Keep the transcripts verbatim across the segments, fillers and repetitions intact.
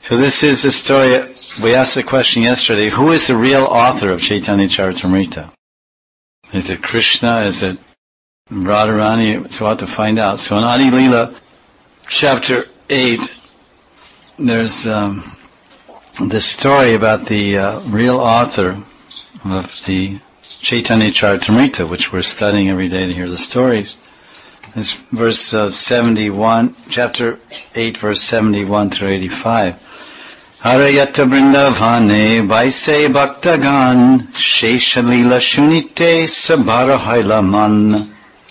So this is the story. We asked the question yesterday, who is the real author of Chaitanya Charitamrita? Is it Krishna? Is it Radharani? So we'll have to find out. So in Adi Leela, chapter eight, there's um, this story about the uh, real author of the Chaitanya Charitamrita, which we're studying every day to hear the stories. It's verse uh, seventy-one, chapter eight, verse seventy-one through eighty-five. Harayata Vrindavane Vaise Bhaktagan Shesha Lila Shunite Sabhara Hailaman.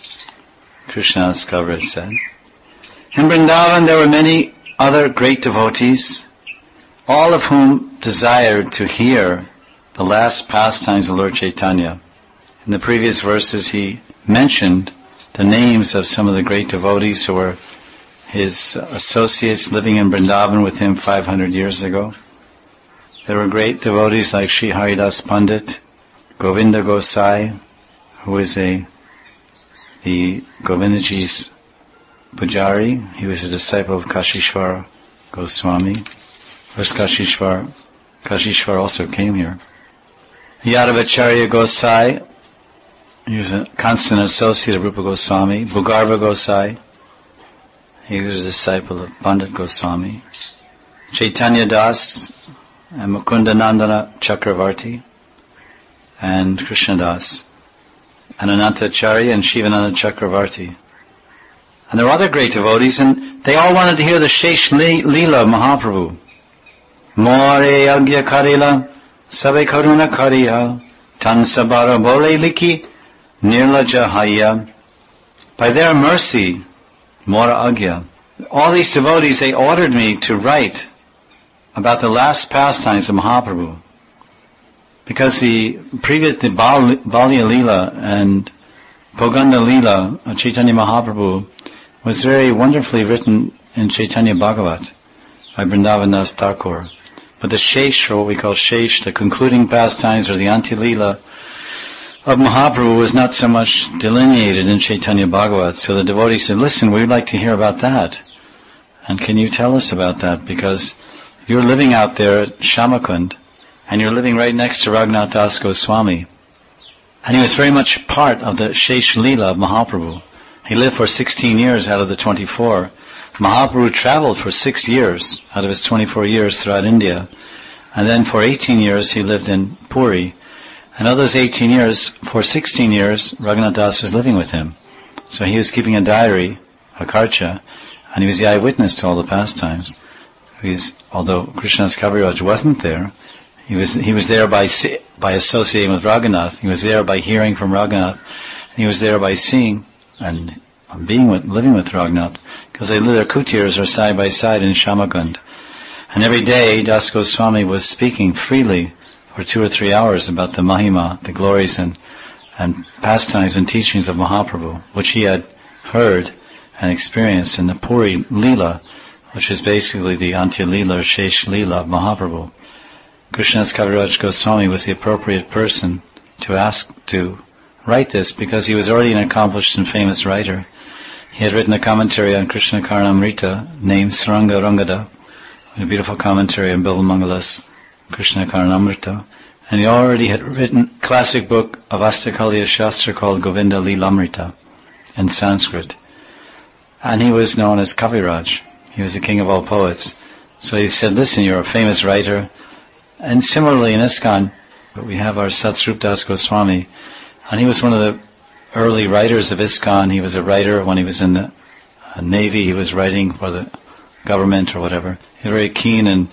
Krishnadas Kaviraj said, in Vrindavan there were many other great devotees, all of whom desired to hear the last pastimes of Lord Chaitanya. In the previous verses he mentioned the names of some of the great devotees who were his associates living in Vrindavan with him five hundred years ago. There were great devotees like Sri Haridas Pandit, Govinda Gosai, who is a the Govindaji's Pujari. He was a disciple of Kashishvara Goswami. First Kashishvara, Kashishvara also came here. Yadavacharya Gosai, he was a constant associate of Rupa Goswami. Bhugarva Gosai, he was a disciple of Pandit Goswami. Chaitanya Das, and Mukunda Nandana Chakravarti, and Krishna Das, and Anantacharya and Shivananda Chakravarti. And there were other great devotees, and they all wanted to hear the Shesh Leela Mahaprabhu. More Agya Karila, Sabe Karuna Kariya, Tan Sabara Bole Liki, Nirlaja Haya. By their mercy, Mora Agya. All these devotees, they ordered me to write about the last pastimes of Mahaprabhu. Because the previous, the Balya Leela and Poganda Leela of Chaitanya Mahaprabhu was very wonderfully written in Chaitanya Bhagavat by Vrindavan Das Thakur. But the Shesh, or what we call Shesh, the concluding pastimes or the Anti Leela of Mahaprabhu was not so much delineated in Chaitanya Bhagavat. So the devotees said, listen, we'd like to hear about that. And can you tell us about that? Because you're living out there at Shamakund, and you're living right next to Raghunath Das Goswami. And he was very much part of the Shesh Leela of Mahaprabhu. He lived for sixteen years out of the twenty-four. Mahaprabhu traveled for six years out of his twenty-four years throughout India. And then for eighteen years he lived in Puri. And of those eighteen years, for sixteen years, Raghunath Das was living with him. So he was keeping a diary, a karcha, and he was the eyewitness to all the pastimes. He's, although Krishnadas Kaviraj wasn't there, he was he was there by by associating with Raghunath. He was there by hearing from Raghunath. And he was there by seeing and being with, living with Raghunath, because they lived, their kutirs are side by side in Shamakund. And every day, Das Goswami was speaking freely for two or three hours about the Mahima, the glories and and pastimes and teachings of Mahaprabhu, which he had heard and experienced in the Puri Leela, which is basically the Antya Leela or Shesh Leela of Mahaprabhu. Krishnadas Kaviraj Goswami was the appropriate person to ask to write this, because he was already an accomplished and famous writer. He had written a commentary on Krishna Karnamrita named Saranga Rangada, a beautiful commentary on Bilvamangala's Krishna Karnamrita, and he already had written a classic book of Astakaliya Shastra called Govinda Leelamrita in Sanskrit. And he was known as Kaviraj. He was the king of all poets. So he said, listen, you're a famous writer. And similarly in ISKCON, we have our Satsrup Das Goswami, and he was one of the early writers of ISKCON. He was a writer when he was in the uh, Navy. He was writing for the government or whatever. He was a very keen and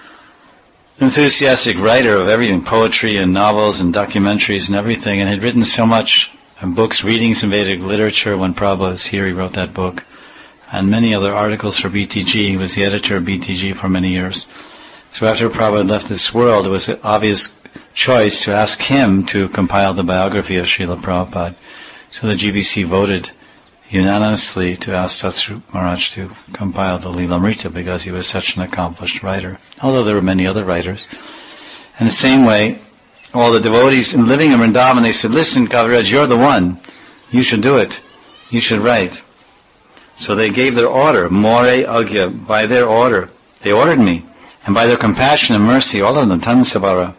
enthusiastic writer of everything, poetry and novels and documentaries and everything, and had written so much in books, readings in Vedic literature. When Prabhupada was here, he wrote that book, and many other articles for B T G. He was the editor of B T G for many years. So after Prabhupada left this world, it was an obvious choice to ask him to compile the biography of Srila Prabhupada. So the G B C voted unanimously to ask Satsrup Maharaj to compile the Leelamrita, because he was such an accomplished writer, although there were many other writers. In the same way, all the devotees living in Vrindavan, they said, listen, Kaviraj, you're the one. You should do it. You should write. So they gave their order, More Agya, by their order. They ordered me. And by their compassion and mercy, all of them, Tanmasabara.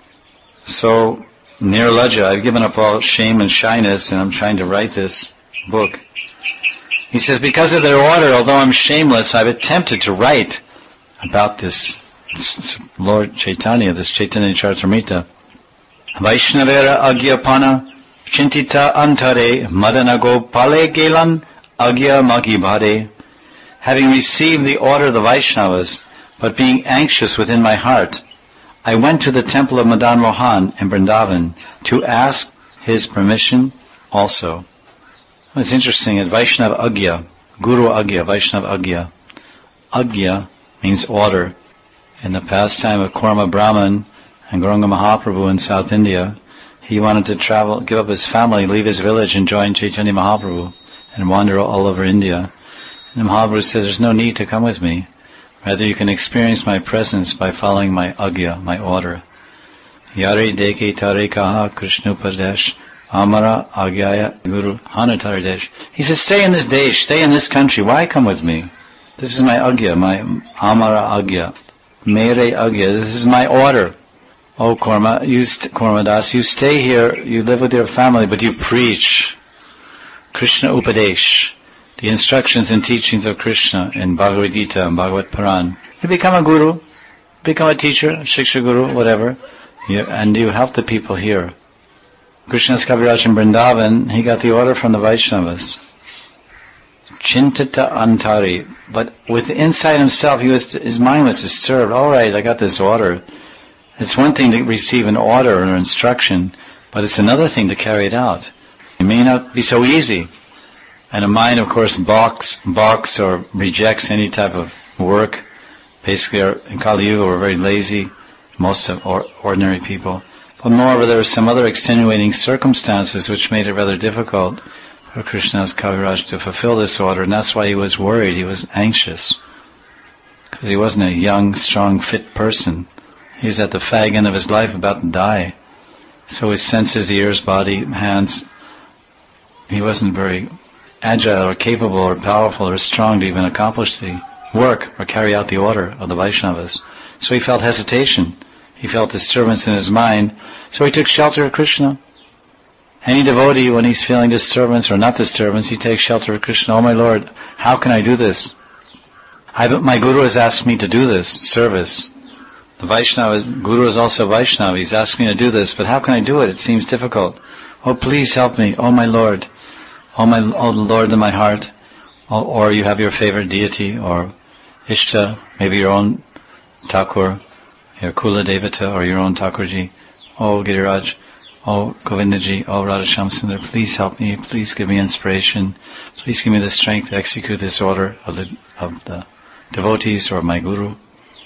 So, Nirlajja, I've given up all shame and shyness, and I'm trying to write this book. He says, because of their order, although I'm shameless, I've attempted to write about this, this Lord Chaitanya, this Chaitanya Charitamrita. Vaishnavera Agyapana Chintita Antare Madana Gopale Gelan Agya Magi Bhare. Having received the order of the Vaishnavas, but being anxious within my heart, I went to the temple of Madan Mohan in Vrindavan to ask his permission also. It's interesting, at Vaishnava Agya, Guru Agya, Vaishnava Agya. Agya means order. In the pastime of Kurma Brahman and Gauranga Mahaprabhu in South India, he wanted to travel, give up his family, leave his village and join Chaitanya Mahaprabhu and wander all over India. And Mahaprabhu says, there's no need to come with me. Rather, you can experience my presence by following my agya, my order. Yare deke tare kaha Krishnupadesh amara agyaya guru hanataradesh. He says, stay in this desh, stay in this country. Why come with me? This is my agya, my amara agya. Mere agya, this is my order. Oh Kurma, you st- Kurmadas, you stay here, you live with your family, but you preach Krishna Upadesh, the instructions and teachings of Krishna in Bhagavad Gita and Bhagavad Puran. You become a guru, become a teacher, a shiksha guru, whatever, you, and you help the people here. Krishna's Kaviraj in Vrindavan, he got the order from the Vaishnavas. Chintita Antari, but with inside himself, he was his mind was disturbed. All right, I got this order. It's one thing to receive an order or instruction, but it's another thing to carry it out. It may not be so easy. And a mind, of course, balks, balks or rejects any type of work. Basically, our, in Kali Yuga, we're very lazy, most of or, ordinary people. But moreover, there were some other extenuating circumstances which made it rather difficult for Krishna's Kaviraj to fulfill this order, and that's why he was worried, he was anxious. Because he wasn't a young, strong, fit person. He was at the fag end of his life, about to die. So his senses, ears, body, hands, he wasn't very agile or capable or powerful or strong to even accomplish the work or carry out the order of the Vaishnavas. So he felt hesitation. He felt disturbance in his mind. So he took shelter of Krishna. Any devotee, when he's feeling disturbance or not disturbance, he takes shelter of Krishna. Oh my Lord, how can I do this? I, my Guru has asked me to do this service. The Vaishnava, Guru is also Vaishnava. He's asked me to do this, but how can I do it? It seems difficult. Oh, please help me. Oh my Lord. Oh my, oh Lord in my heart. Oh, or you have your favorite deity, or Ishta, maybe your own Thakur, your Kula Devata, or your own Thakurji. Oh Giriraj. Oh Govindaji. Oh Radhasham Sundar. Please help me. Please give me inspiration. Please give me the strength to execute this order of the, of the devotees or my Guru.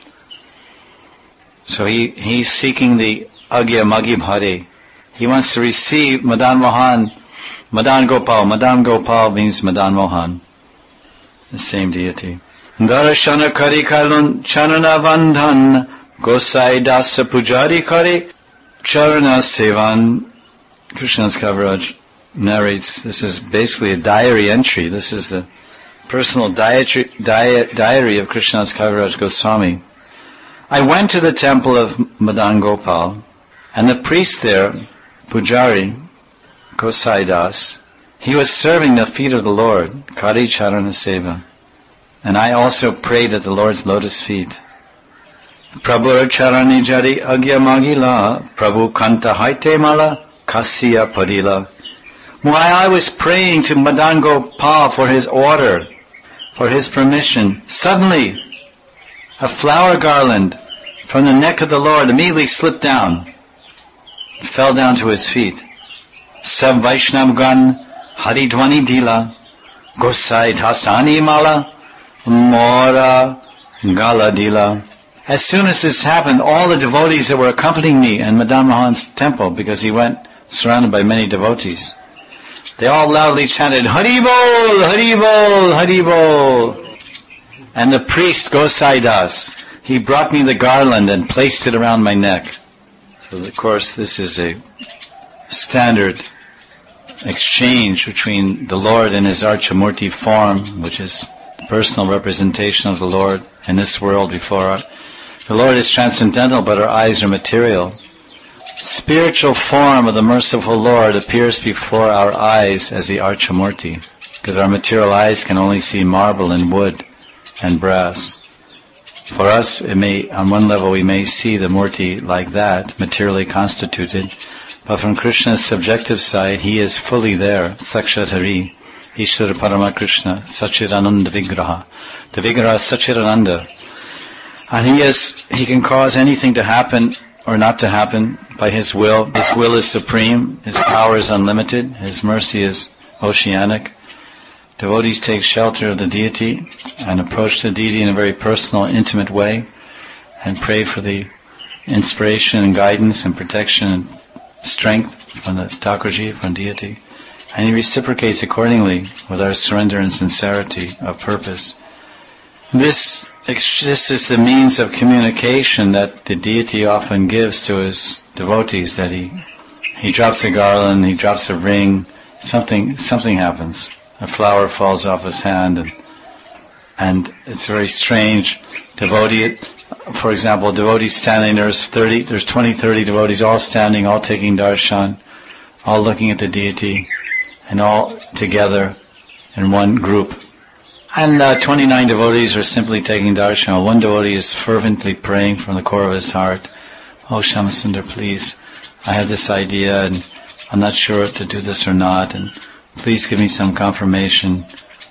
So he, he's seeking the Agya Magi Bhare. He wants to receive Madan Mohan, Madan Gopal. Madan Gopal means Madan Mohan, the same deity. Darashana Kari Kalun Charana Vandhan Gosai Dasa Pujari Kari Charana Sevan. Krishna's Kaviraj narrates, this is basically a diary entry. This is the personal dietary, di- diary of Krishna's Kaviraj Goswami. I went to the temple of Madan Gopal, and the priest there, Pujari, Gosai Das, he was serving the feet of the Lord, Kari Charana Seva, and I also prayed at the Lord's lotus feet. Prabhu Charani Jari Agya Magila, Prabhu Kanta Haite Mala, Kasya Padila. While I was praying to Madan Gopal for his order, for his permission, suddenly a flower garland from the neck of the Lord immediately slipped down, fell down to his feet. Sab Vaishnav Gan Haridwani Dila Gosai Tasani Mala Mora Gala Dila. As soon as this happened, all the devotees that were accompanying me in Madan Mohan's temple, because he went surrounded by many devotees, they all loudly chanted, Hari Bol, Hari Bol, Hari Bol. And the priest Gosai Das, he brought me the garland and placed it around my neck. So of course this is a standard exchange between the Lord and his Archamurti form, which is the personal representation of the Lord in this world before The Lord is transcendental, but our eyes are material. Spiritual form of the merciful Lord appears before our eyes as the Archamurti, because our material eyes can only see marble and wood and brass. For us, it may, on one level, we may see the Murti like that, materially constituted, but from Krishna's subjective side, he is fully there, Sakshatari, Ishvara Parama Krishna, Sachidananda Vigraha. The Vigraha is Sachidananda. And he is, he can cause anything to happen or not to happen by his will. His will is supreme, his power is unlimited, his mercy is oceanic. Devotees take shelter of the deity and approach the deity in a very personal, intimate way and pray for the inspiration and guidance and protection and strength from the Thakurji, from deity. And he reciprocates accordingly with our surrender and sincerity of purpose. This, this is the means of communication that the deity often gives to his devotees, that he, he drops a garland, he drops a ring, something, something happens. A flower falls off his hand, and, and it's very strange. Devotee, for example, devotees standing, there's thirty, there's twenty, thirty devotees all standing, all taking darshan, all looking at the deity, and all together in one group. And uh, twenty-nine devotees are simply taking darshan. One devotee is fervently praying from the core of his heart, "Oh Shyamasundar, please, I have this idea, and I'm not sure to do this or not, and please give me some confirmation."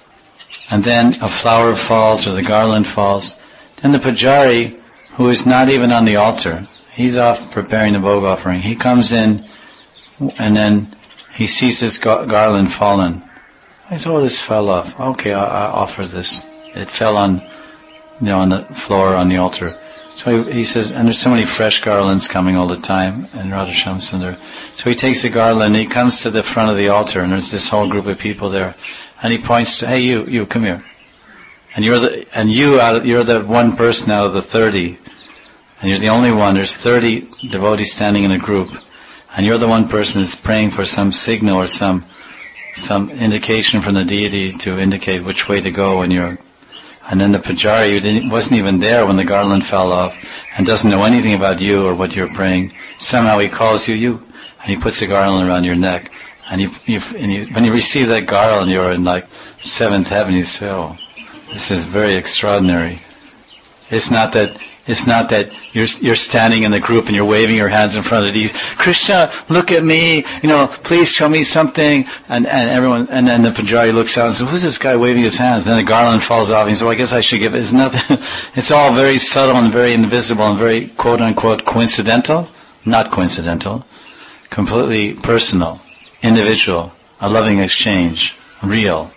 And then a flower falls or the garland falls. Then the pujari, who is not even on the altar, he's off preparing the bhog offering. He comes in and then he sees this gar- garland fallen. He says, "Oh, this fell off. Okay, I, I offer this." It fell on, you know, on the floor on the altar. So he, he says, and there's so many fresh garlands coming all the time in Radha Shyamsundar. So he takes the garland and he comes to the front of the altar, and there's this whole group of people there, and he points to, "Hey, you, you, come here." And you're the, and you, out of, you're the one person out of the thirty, and you're the only one. There's thirty devotees standing in a group, and you're the one person that's praying for some signal or some, some indication from the deity to indicate which way to go when you're. And then the pujari, who didn't, wasn't even there when the garland fell off, and doesn't know anything about you or what you're praying, somehow he calls you, "You," and he puts the garland around your neck. And, you, you, and you, when you receive that garland, you're in like seventh heaven. You say, "Oh, this is very extraordinary." It's not that it's not that you're you're standing in the group and you're waving your hands in front of these, "Krishna, look at me, you know, please show me something." And and everyone, and then the pujari looks out and says, "Who's this guy waving his hands?" And then the garland falls off. And he says, "Well, I guess I should give it." It's nothing. It's all very subtle and very invisible and very quote unquote coincidental, not coincidental, completely personal, individual, a loving exchange, real.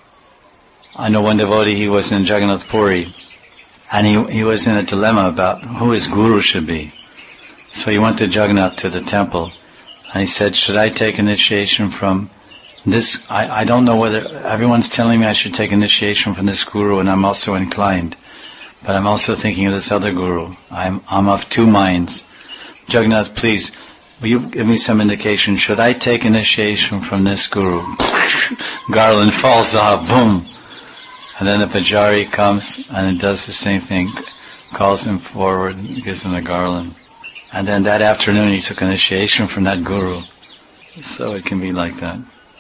I know one devotee, he was in Jagannath Puri, and he he was in a dilemma about who his guru should be. So he went to Jagannath, to the temple, and he said, "Should I take initiation from this? I, I don't know whether, everyone's telling me I should take initiation from this guru, and I'm also inclined. But I'm also thinking of this other guru. I'm, I'm of two minds. Jagannath, please, will you give me some indication? Should I take initiation from this guru?" Garland falls off, boom. And then the pujari comes and it does the same thing, calls him forward and gives him a garland. And then that afternoon he took initiation from that guru. So it can be like that.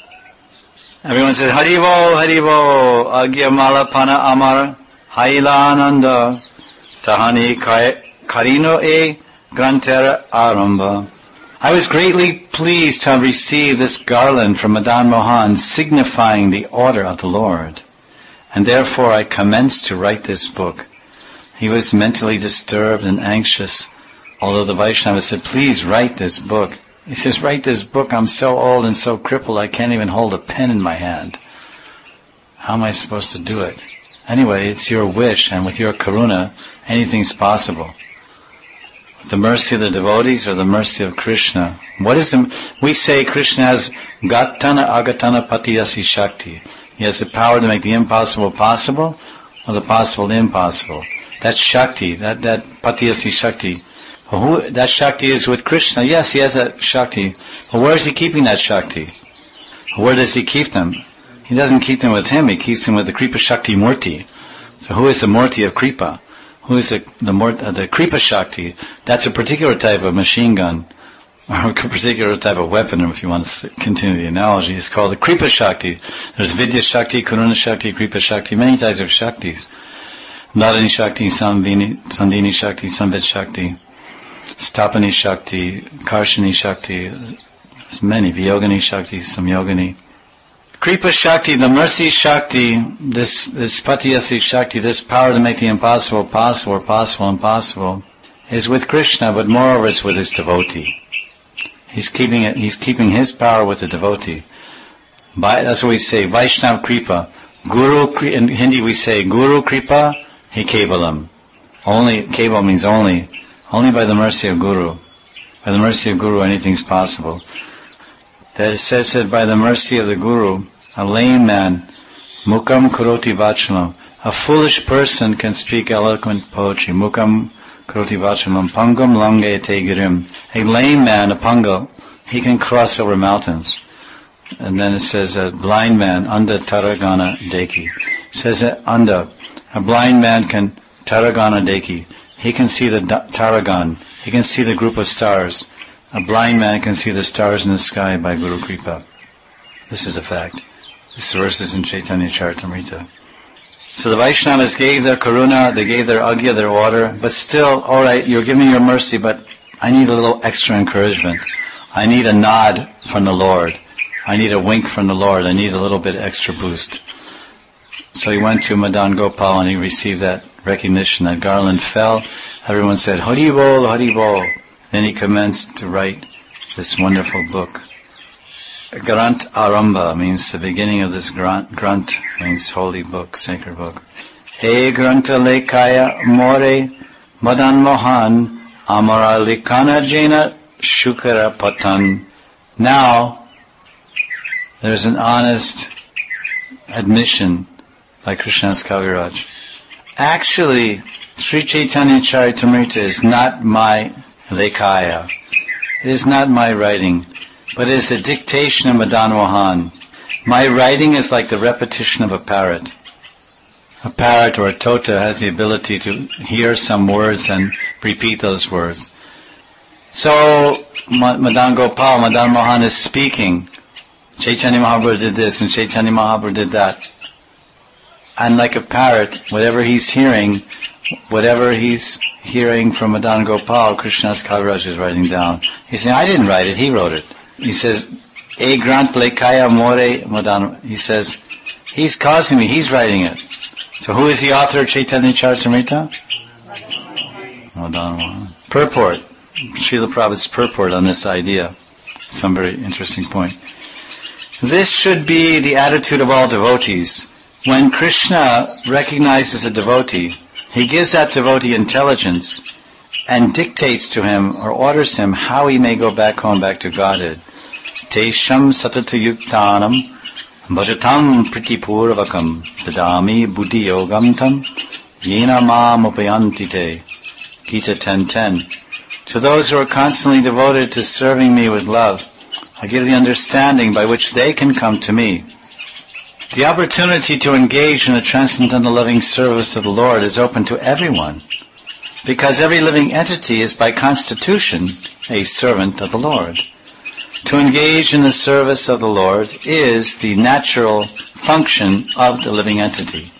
Everyone says, "Haribo, Haribo, Agya Mala Pana Amara, Haila Ananda, Tahani Karino E Grantera Aramba." I was greatly pleased to have received this garland from Madan Mohan, signifying the order of the Lord. And therefore I commenced to write this book. He was mentally disturbed and anxious, although the Vaishnava said, "Please write this book." He says, "Write this book, I'm so old and so crippled I can't even hold a pen in my hand. How am I supposed to do it?" Anyway, it's your wish, and with your karuna, anything's possible. The mercy of the devotees or the mercy of Krishna. What is the, we say Krishna has Gatana Agatana Patiyasi Shakti. He has the power to make the impossible possible, or the possible impossible. That's Shakti, that, that Patiyasi Shakti. Well, who, that Shakti is with Krishna. Yes, he has that Shakti. But where is he keeping that Shakti? Where does he keep them? He doesn't keep them with him, he keeps them with the Kripa Shakti Murti. So who is the Murti of Kripa? who is the the, more, uh, the Kripa Shakti. That's a particular type of machine gun, or a particular type of weapon, if you want to continue the analogy. It's called the Kripa Shakti. There's Vidya Shakti, Karuna Shakti, Kripa Shakti, many types of Shaktis. Nadani Shakti, Sandini, Sandini Shakti, Samvid Shakti, Stapani Shakti, Karshani Shakti, there's many, Vyogani Shakti, Samyogani. Kripa Shakti, the mercy Shakti, this, this Patiyasi Shakti, this power to make the impossible possible, or possible impossible, is with Krishna, but moreover it's with his devotee. He's keeping it, he's keeping his power with the devotee. By, that's what we say, Vaishnav Kripa. Guru, in Hindi we say, Guru Kripa, He Kevalam. Only, Keval means only, only by the mercy of Guru. By the mercy of Guru anything's possible. That it says that by the mercy of the Guru, a lame man, Mukam Karoti Vachalam, a foolish person can speak eloquent poetry. Mukam Karoti Vachalam, Pangam Lange Te Girim. A lame man, a Pangal, he can cross over mountains. And then it says a blind man, Anda Taragana Deki. It says that Anda, a blind man can Taragana Deki. He can see the Taragan. He can see the group of stars. A blind man can see the stars in the sky by Guru Kripa. This is a fact. This verse is in Chaitanya Charitamrita. So the Vaishnavas gave their karuna, they gave their agya, their order, but still, alright, you're giving your mercy, but I need a little extra encouragement. I need a nod from the Lord. I need a wink from the Lord. I need a little bit extra boost. So he went to Madan Gopal and he received that recognition. That garland fell. Everyone said, Hari Bol, Hari Bol. Then he commenced to write this wonderful book. Grant Aramba means the beginning of this Grant. Grant means holy book, sacred book. He Granta Lekaya More Madan Mohan Amara Likana Jena Shukara Patan. Now, there's an honest admission by Krishnadas Kaviraj. Actually, Sri Chaitanya Charitamrita is not my Lekaya. It is not my writing, but it is the dictation of Madan Mohan. My writing is like the repetition of a parrot. A parrot or a tota has the ability to hear some words and repeat those words. So, Madan Gopal, Madan Mohan is speaking. Chaitanya Mahaprabhu did this and Chaitanya Mahaprabhu did that. And like a parrot, whatever he's hearing, whatever he's hearing from Madan Gopal, Krishnadas Kaviraj is writing down. He's saying, I didn't write it, he wrote it. He says, E Grant Lekaya More Madan. He says, he's causing me, he's writing it. So who is the author of Chaitanya Charitamrita? Madan Mohan. Purport. Srila Prabhupada's purport on this idea. Some very interesting point. This should be the attitude of all devotees. When Krishna recognizes a devotee, he gives that devotee intelligence and dictates to him or orders him how he may go back home, back to Godhead. Tesham satatayuktanam bhajatam pritipurvakam dadami buddhi yogam tam yena mam upayanti te. Gita ten ten. To those who are constantly devoted to serving me with love, I give the understanding by which they can come to me. The opportunity to engage in the transcendental loving service of the Lord is open to everyone, because every living entity is by constitution a servant of the Lord. To engage in the service of the Lord is the natural function of the living entity.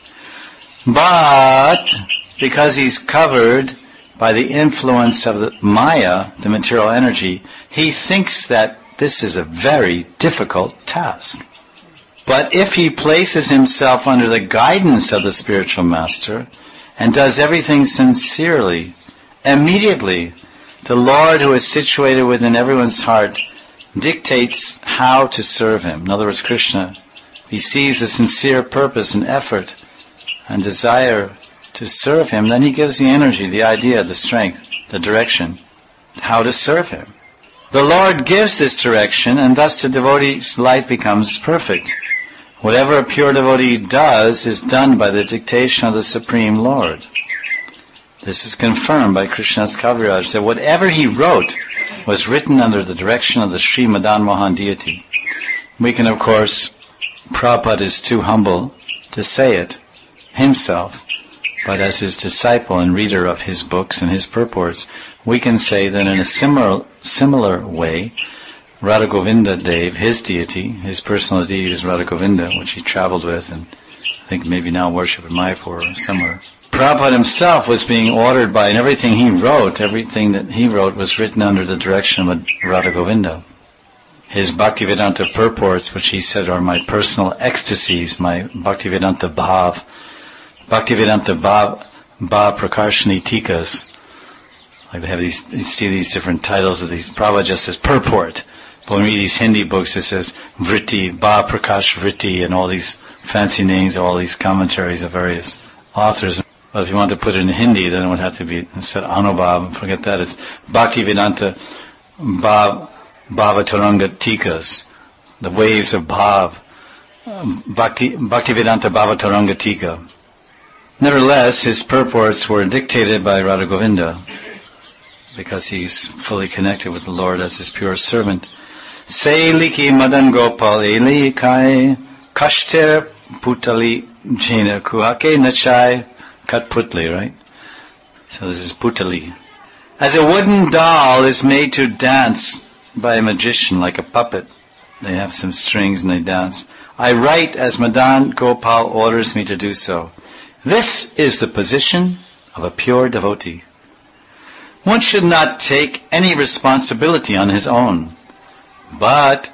But, because he's covered by the influence of the Maya, the material energy, he thinks that this is a very difficult task. But if he places himself under the guidance of the spiritual master and does everything sincerely, immediately the Lord who is situated within everyone's heart dictates how to serve him. In other words, Krishna, he sees the sincere purpose and effort and desire to serve him, then he gives the energy, the idea, the strength, the direction, how to serve him. The Lord gives this direction, and thus the devotee's life becomes perfect. Whatever a pure devotee does is done by the dictation of the Supreme Lord. This is confirmed by Krishnadas Kaviraj, that whatever he wrote was written under the direction of the Sri Madan Mohan deity. We can, of course, Prabhupada is too humble to say it himself, but as his disciple and reader of his books and his purports, we can say that in a similar similar way, Radha Govinda Dev, his deity, his personal deity is Radha Govinda, which he traveled with and I think maybe now worship in Mayapur or somewhere. Prabhupada himself was being ordered by, and everything he wrote, everything that he wrote was written under the direction of Radha Govinda. His Bhaktivedanta purports, which he said are my personal ecstasies, my Bhaktivedanta Bhav, Bhaktivedanta Bhav, Bhav Prakarshani Tikas. Like they have these, you see these different titles of these. Prabhupada just says purport. But when we read these Hindi books, it says Vritti, Bhav Prakash Vritti, and all these fancy names, all these commentaries of various authors. But if you want to put it in Hindi, then it would have to be, instead of Anubhav, forget that, it's Bhaktivedanta Bhav, Bhavataranga Tikas, the waves of Bhav, Bhakti, Bhaktivedanta Bhavataranga Tika. Nevertheless, his purports were dictated by Radha Govinda, because he's fully connected with the Lord as his pure servant. Se liki madan gopal eli kai kashter putali jena kuhake nachai katputli, right? So this is putali. As a wooden doll is made to dance by a magician like a puppet, they have some strings and they dance, I write as Madan Gopal orders me to do so. This is the position of a pure devotee. One should not take any responsibility on his own, but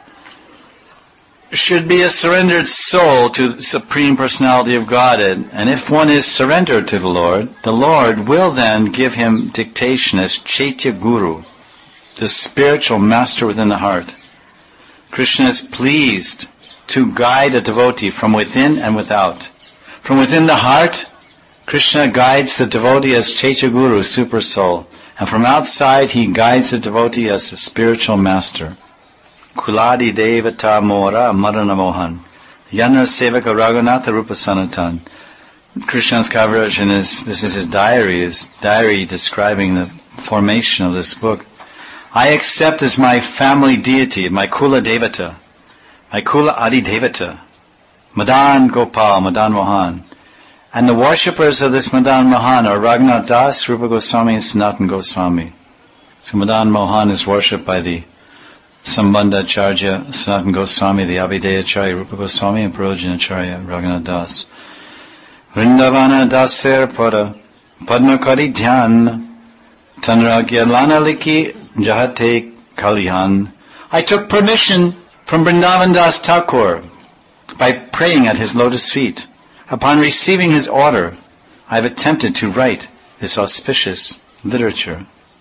should be a surrendered soul to the Supreme Personality of Godhead. And if one is surrendered to the Lord, the Lord will then give him dictation as Chaitya Guru, the spiritual master within the heart. Krishna is pleased to guide a devotee from within and without. From within the heart, Krishna guides the devotee as Chaitya Guru, super soul. And from outside, he guides the devotee as the spiritual master. Kuladi Devata Mora Marana Mohan. Yana Sevaka Raghunatha Rupa Sanatan. Krishna's Kaviraj in his, this is his diary, his diary describing the formation of this book. I accept as my family deity, my Kula Devata, my Kula Adi Devata, Madan Gopal, Madan Mohan. And the worshippers of this Madan Mohan are Raghunath Das, Rupa Goswami, and Sanatan Goswami. So Madan Mohan is worshipped by the Sambandha Acharya, Sanatan Goswami, the Abhideya Acharya, Rupa Goswami, and Prajna Acharya, Raghunath Das. Vrindavana Daser Pada, Padmakari Dhyan, Tanragya Lana Liki Jahate Kalyan. I took permission from Vrindavan Das Thakur by praying at his lotus feet. Upon receiving his order, I have attempted to write this auspicious literature.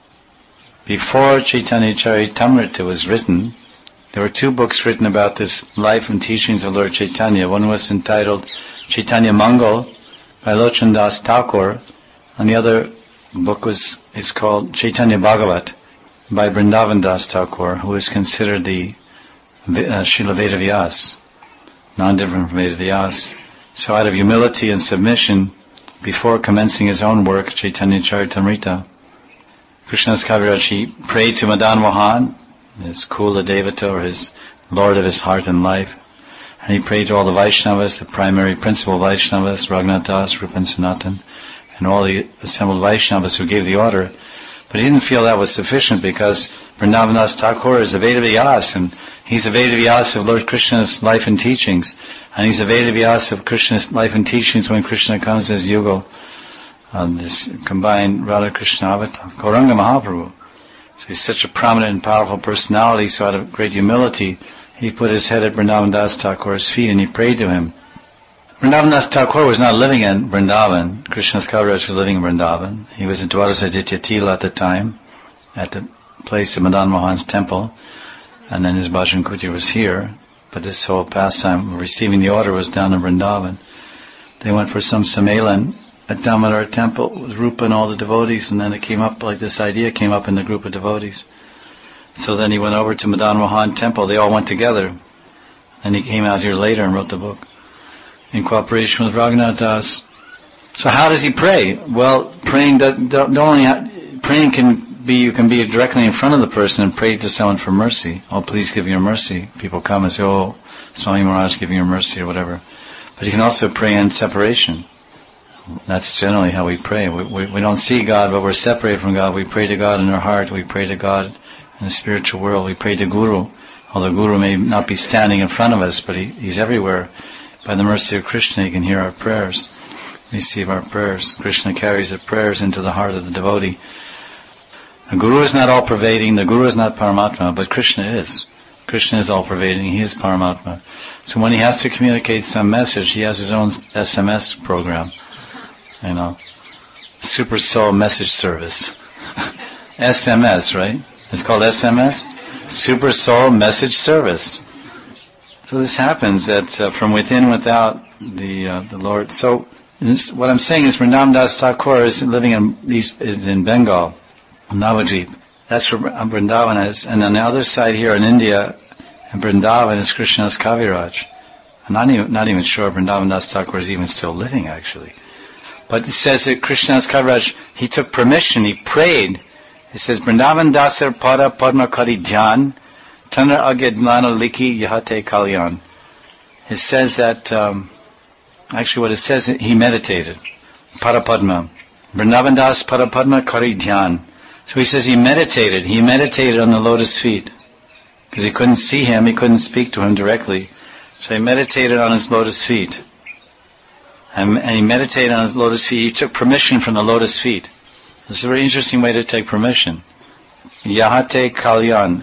Before Chaitanya Charitamrita was written, there were two books written about this life and teachings of Lord Chaitanya. One was entitled Chaitanya Mangal by Lochan Das Thakur, and the other book was is called Chaitanya Bhagavat by Vrindavan Das Thakur, who is considered the uh, Srila Veda Vyas, non-different from Veda Vyas. So out of humility and submission, before commencing his own work, Chaitanya Charitamrita, Krishna's Kaviraj, he prayed to Madan Mohan, his Kula Devata, or his Lord of his heart and life. And he prayed to all the Vaishnavas, the primary principal Vaishnavas, Raghunath Das, Rupa and Sanatan, and all the assembled Vaishnavas who gave the order. But he didn't feel that was sufficient because Vrindavan Das Thakur is the Veda Vyas, and he's the Veda Vyas of Lord Krishna's life and teachings. And he's the Veda Vyas of Krishna's life and teachings when Krishna comes as Yugal, um, this combined Radha Krishna avatar, Gauranga Mahaprabhu. So he's such a prominent and powerful personality, so out of great humility, he put his head at Vrindavan Das Thakur's feet and he prayed to him. Vrindavan Das Thakur was not living in Vrindavan. Krishna's Kaviraj was living in Vrindavan. He was in Dwarasaditya Tila at the time, at the place of Madan Mohan's temple, and then his Bhajan Kuti was here. But this whole pastime, receiving the order, was down in Vrindavan. They went for some Sammelan at Damodar temple with Rupa and all the devotees, and then it came up, like this idea came up in the group of devotees. So then he went over to Madan Mohan temple, they all went together. Then he came out here later and wrote the book in cooperation with Raghunath Das. So how does he pray? Well, praying does, don't only have, praying can be, you can be directly in front of the person and pray to someone for mercy. Oh, please give your mercy. People come and say, oh, Swami Maharaj, give your mercy or whatever. But you can also pray in separation. That's generally how we pray. We, we, we don't see God, but we're separated from God. We pray to God in our heart. We pray to God in the spiritual world. We pray to Guru. Although Guru may not be standing in front of us, but he, he's everywhere. By the mercy of Krishna, he can hear our prayers, receive our prayers. Krishna carries the prayers into the heart of the devotee. The Guru is not all-pervading. The Guru is not Paramatma, but Krishna is. Krishna is all-pervading. He is Paramatma. So when he has to communicate some message, he has his own S M S program. You know, Super Soul Message Service. S M S, right? It's called S M S? Super Soul Message Service. So this happens that uh, from within, without the uh, the Lord. So this, what I'm saying is Vrindavan Das Thakur is living in East, is in Bengal, Navadvip. That's where Vrindavan is. And on the other side here in India, in Vrindavan is Krishnadas Kaviraj. I'm not even, not even sure Vrindavan Das Thakur is even still living, actually. But it says that Krishnadas Kaviraj, he took permission, he prayed. It says, Vrindavan Dasar Pada Padma Kari Dhyan, Tanar Agedlana Liki Yahate Kalyan. It says that, um, actually what it says, he meditated. Pada Padma. Vrindavan Das Pada Padma Kari Dhyan. So he says he meditated. He meditated on the lotus feet. Because he couldn't see him, he couldn't speak to him directly. So he meditated on his lotus feet. And, and he meditated on his lotus feet. He took permission from the lotus feet. This is a very interesting way to take permission. Yahate Kalyan.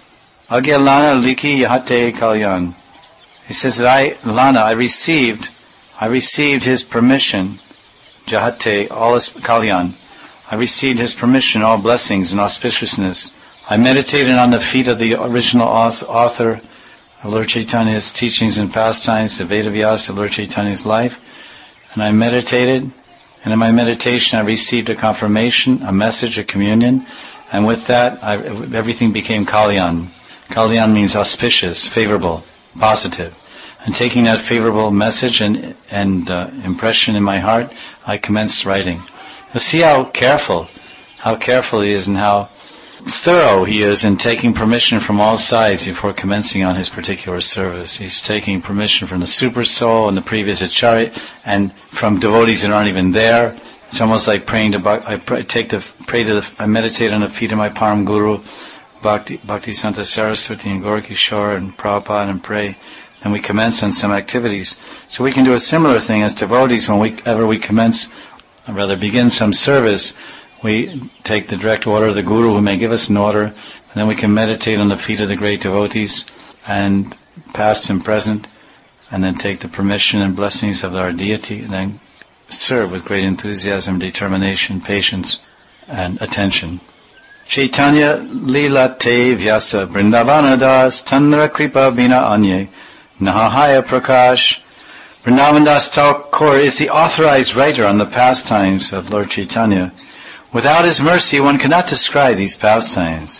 Agya Lana Liki Yahate Kalyan. He says that I, Lana, I received, I received his permission, Jahate, all his Kalyan. I received his permission, all blessings and auspiciousness. I meditated on the feet of the original author of Lord Chaitanya's teachings and pastimes, the Vedavyasa, Lord Chaitanya's life. And I meditated, and in my meditation I received a confirmation, a message, a communion, and with that I, everything became Kalyan. Kalyan means auspicious, favorable, positive. And taking that favorable message and, and uh, impression in my heart, I commenced writing. You'll see how careful, how careful he is and how thorough he is in taking permission from all sides before commencing on his particular service. He's taking permission from the Super Soul and the previous Acharya, and from devotees that aren't even there. It's almost like praying to. I pray, take the pray to. The, I meditate on the feet of my Param Guru, Bhakti Bhaktisanta Saraswati and Gaurkishore and Prabhupada, and pray. Then we commence on some activities. So we can do a similar thing as devotees whenever we commence, or rather begin some service. We take the direct order of the Guru, who may give us an order, and then we can meditate on the feet of the great devotees, and past and present, and then take the permission and blessings of our deity, and then serve with great enthusiasm, determination, patience, and attention. Chaitanya Lila Te Vyasa Vrindavana Das Tandra Kripa Vina Anye Nahahaya Prakash. Vrindavan Das Thakur is the authorized writer on the pastimes of Lord Chaitanya. Without his mercy, one cannot describe these pastimes.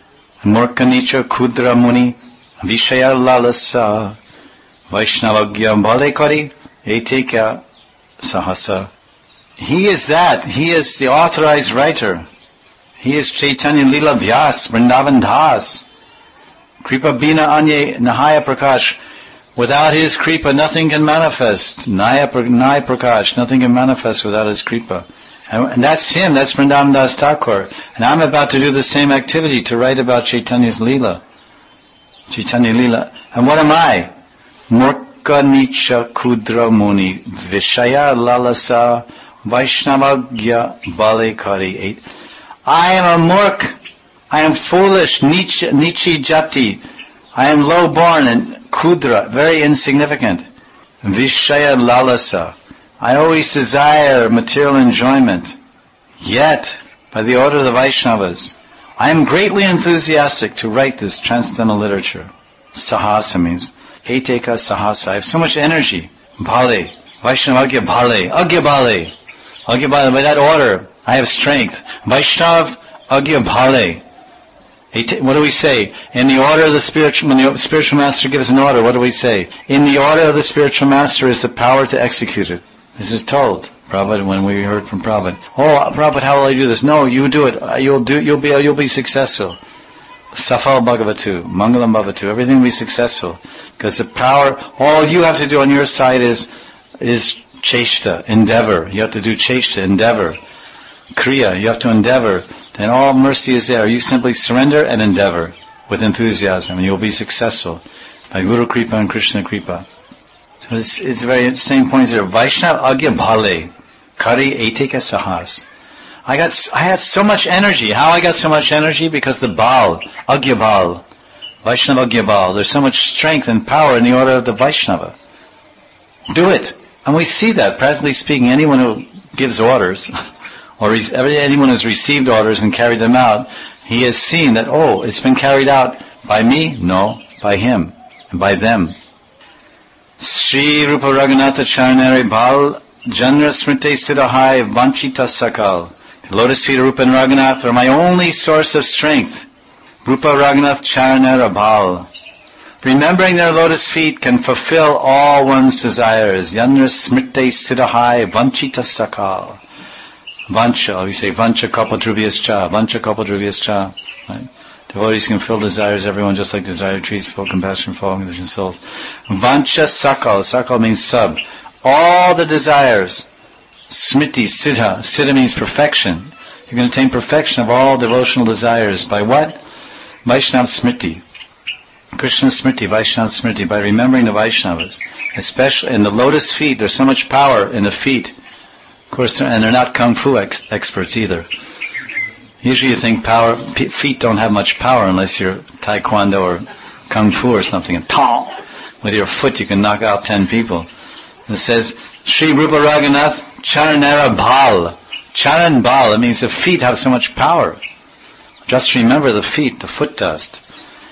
Murkanicha Kudra Muni Vishaya Lalasa Vaishnavagya Balekari Etekya Sahasa. He is that. He is the authorized writer. He is Chaitanya Lila Vyas, Vrindavan Das. Kripa Bina Anye Nahaya Prakash. Without his Kripa, nothing can manifest. Naya Prakash, nothing can manifest without his Kripa. And that's him, that's Vrindavan Das Thakur. And I'm about to do the same activity, to write about Chaitanya's Leela. Chaitanya Leela. And what am I? Murka Nicha Kudra Muni Vishaya Lalasa Vaishnavagya Balekari. I am a murk. I am foolish, Nichi, Nichi Jati. I am low-born and Kudra, very insignificant. Vishaya Lalasa. I always desire material enjoyment. Yet, by the order of the Vaishnavas, I am greatly enthusiastic to write this transcendental literature. Sahasa means, Eteka Sahasa. I have so much energy. Bhale. Vaishnava Agya Bhale. Agya Bhale. Agya Bhale. By that order, I have strength. Vaishnav Agya Bhale. What do we say? In the order of the spiritual, when the spiritual master gives an order, what do we say? In the order of the spiritual master is the power to execute it. This is told, Prabhupada, when we heard from Prabhupada. Oh, Prabhupada, how will I do this? No, you do it. You'll do. You'll be. You'll be successful. Safal Bhagavatu, Mangalam Bhavatu. Everything will be successful because the power. All you have to do on your side is is cheshta, endeavor. You have to do cheshta, endeavor. Kriya, you have to endeavor. Then all mercy is there. You simply surrender and endeavor with enthusiasm, and you'll be successful by Guru Kripa and Krishna Kripa. So it's, it's very same points here. Vaishnav agya bhale, kari etika sahas. I got, I had so much energy. How I got so much energy? Because the Baal, agya bal, Vaishnava agya bal. There's so much strength and power in the order of the Vaishnava. Do it. And we see that, practically speaking, anyone who gives orders, or anyone who's received orders and carried them out, he has seen that, oh, it's been carried out by me? No, by him, and by them. Sri Rupa Raghunatha Charanare Bal Janra Smrite Siddhahai Vanchita Sakal. The lotus feet of Rupa and Raghunath are my only source of strength. Rupa Raghunath Charanare Bal. Remembering their lotus feet can fulfill all one's desires. Yanra Smrite Siddhahai Vanchita Sakal. Vancha, we say Vancha Kalpadrubhyascha, Vancha Kalpadrubhyascha. Right? Devotees can fill desires, everyone just like desire trees, full compassion for all conditioned souls. Vancha Sakal, Sakal means sub. All the desires, Smriti, Siddha, Siddha means perfection. You can attain perfection of all devotional desires by what? Vaishnava Smriti. Krishna Smriti, Vaishnava Smriti, by remembering the Vaishnavas. Especially in the lotus feet, there's so much power in the feet. Of course, they're, and they're not kung fu ex- experts either. Usually you think power, p- feet don't have much power unless you're taekwondo or kung fu or something. And tong, with your foot you can knock out ten people. And it says, Sri Rupa Raghunath Charanara Bal. Charan Bal, it means the feet have so much power. Just remember the feet, the foot dust.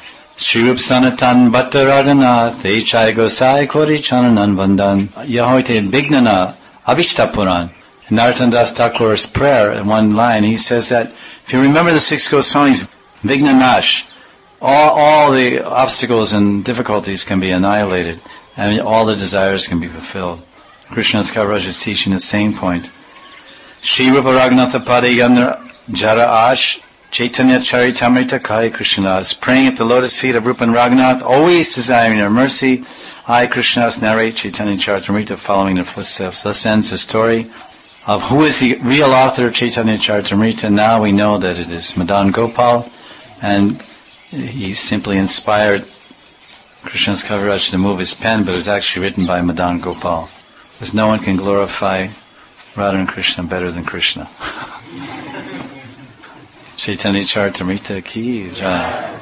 Sri Rup Sanatan Bhatta Raghunath Echai Gosai Kori Chananan Vandan Yahoite Bignana Avishtapuran. In Narottam Das Thakur's prayer, in one line, he says that if you remember the six Goswamis, Vigna Nash, all, all the obstacles and difficulties can be annihilated, and all the desires can be fulfilled. Krishna's Kaviraj is teaching the same point. Shri Rupa Raghunatha Pade Yandra Jara Ash Chaitanya Charitamrita Kai Krishna is praying at the lotus feet of Rupa and Raghunath, always desiring their mercy. I, Krishna's narrate Chaitanya Charitamrita, following their footsteps. Thus ends the story of who is the real author of Chaitanya Charitamrita. Now we know that it is Madan Gopal, and he simply inspired Krishna's Kaviraj to move his pen, but it was actually written by Madan Gopal. Because no one can glorify Radha and Krishna better than Krishna. Chaitanya Charitamrita ki jai.